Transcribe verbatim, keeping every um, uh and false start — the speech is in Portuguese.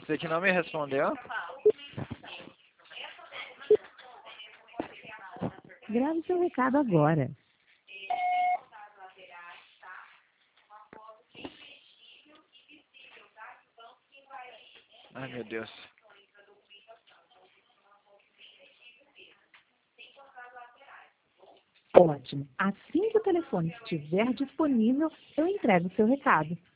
Você que não me respondeu? Grave seu recado agora. Ai, meu Deus. Ótimo. Assim que o telefone estiver disponível, eu entrego o seu recado.